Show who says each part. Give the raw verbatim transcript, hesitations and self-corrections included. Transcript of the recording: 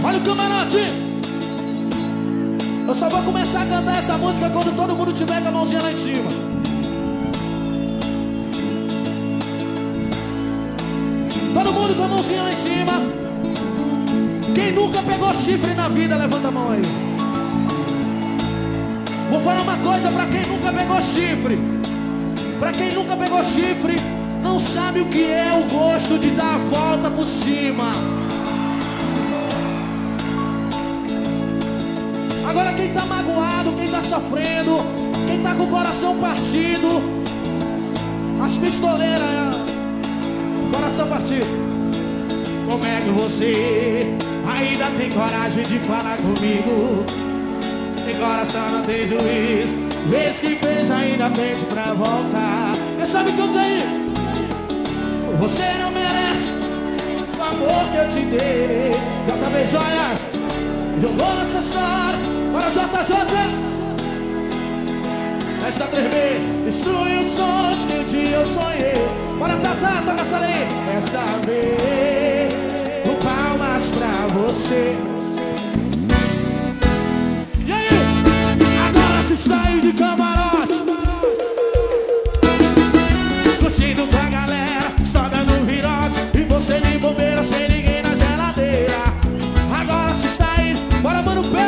Speaker 1: Olha o camarote. Eu só vou começar a cantar essa música quando todo mundo tiver com a mãozinha lá em cima. Todo mundo com a mãozinha lá em cima. Quem nunca pegou chifre na vida, levanta a mão aí. Vou falar uma coisa pra quem nunca pegou chifre. Pra quem nunca pegou chifre, não sabe o que é o gosto de dar a volta por cima. Agora quem tá magoado, quem tá sofrendo, quem tá com o coração partido, as pistoleiras, coração partido. Como é que você ainda tem coragem de falar comigo? Tem coração, não tem juízo. Vez que fez ainda pede pra voltar. Quem sabe que eu tenho? Você não merece o amor que eu te dei. J B Joias jogou nessa história. Bora J J. Esta três B destrui os sonhos que um dia eu sonhei. Bora Tatá, toca essa lei. É saber o palmas pra você. E aí? Agora se está aí de camarote, curtindo com a galera, só dando virote. E você de bobeira sem ninguém na geladeira. Agora se está aí, bora mano, pé.